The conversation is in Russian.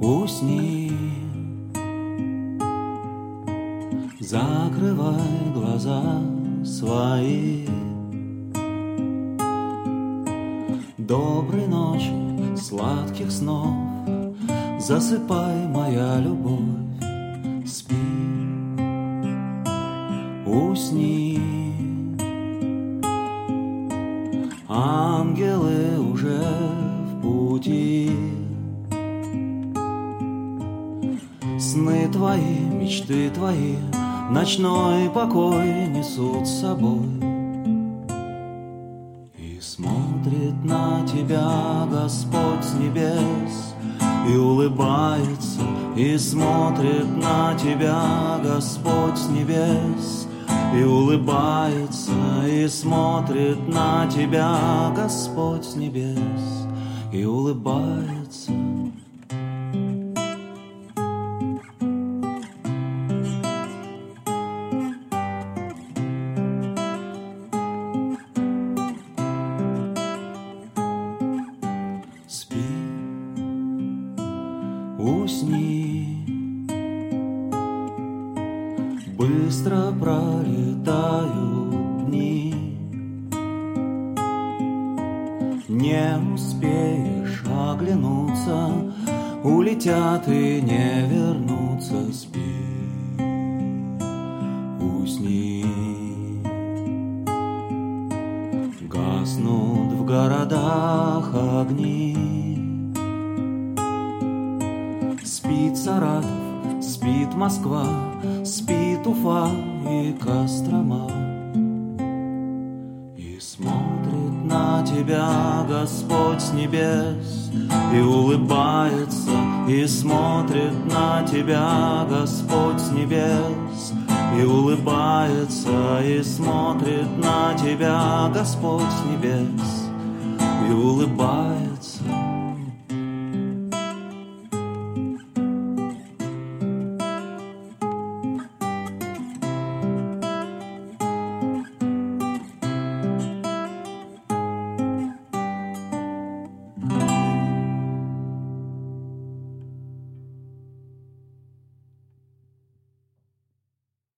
Усни, закрывай глаза свои. Доброй ночи, сладких снов, засыпай, моя любовь, спи, усни. Ангелы уже в пути. Сны твои, мечты твои, ночной покой несут с собой. И смотрит на тебя Господь с небес, и улыбается, и смотрит на тебя Господь с небес, и улыбается, и смотрит на тебя Господь с небес, и улыбается. Спи, усни, быстро пролетают дни, не успеешь оглянуться, улетят и не вернутся. Спи, усни. Гаснут в городах огни. Спит Саратов, спит Москва, спит Уфа и Кострома. И смотрит на тебя Господь с небес, и улыбается, и смотрит на тебя Господь с небес, и улыбается, и смотрит на тебя Господь с небес, и улыбается.